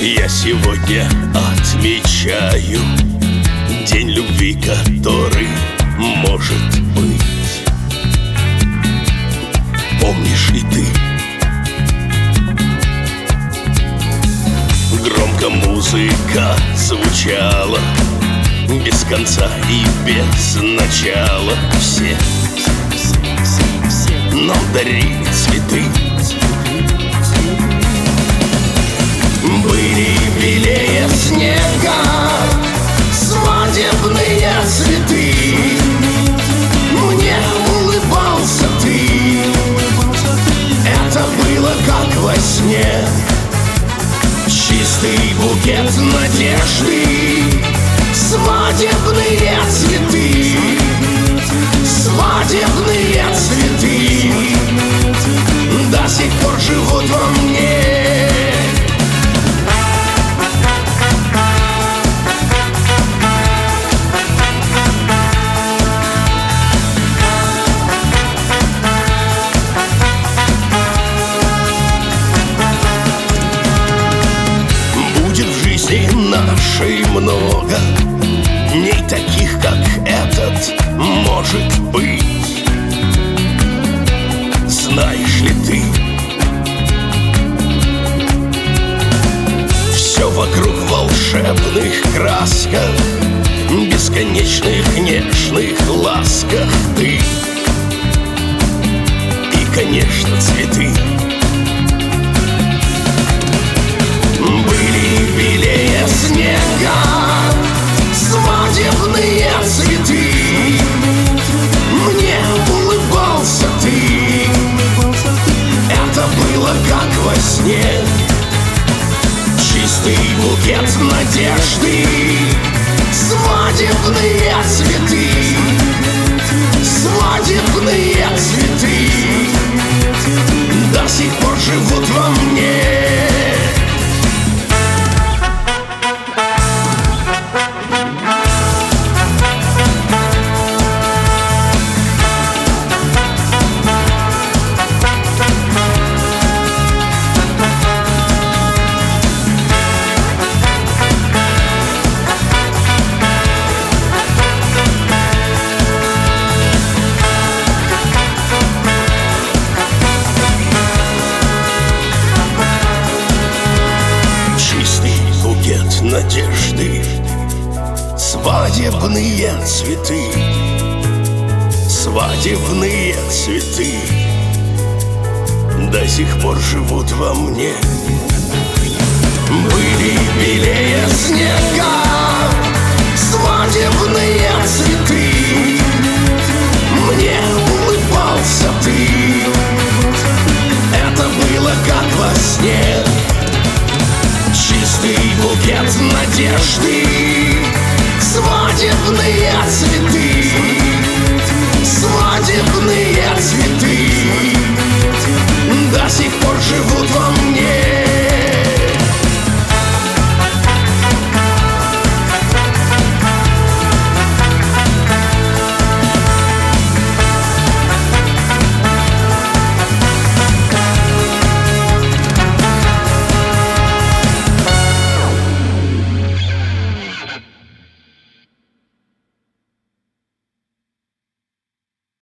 Я сегодня отмечаю день любви, который может быть. Помнишь и ты? Громко музыка звучала, без конца и без начала. Все нам дарили цветы. Были белее снега свадебные цветы. Мне улыбался ты. Это было как во сне. Чистый букет надежды. Свадебные цветы. Свадебные цветы до сих пор живут во мне. Нашей много дней таких, как этот, может быть. Знаешь ли ты, все вокруг в волшебных красках, бесконечных нежных ласках. Ты и, конечно, цветы. Были белее снега свадебные цветы. Мне улыбался ты. Это было как во сне. Чистый букет надежды. Свадебные цветы. Свадебные цветы до сих пор живут во мне. Надежды, свадебные цветы, свадебные цветы до сих пор живут во мне. Были белее снега свадебные цветы. Мне улыбался ты. Это было как во сне. Чистый букет надежды. Свадебные цветы. Свадебные цветы до сих пор живут во мне.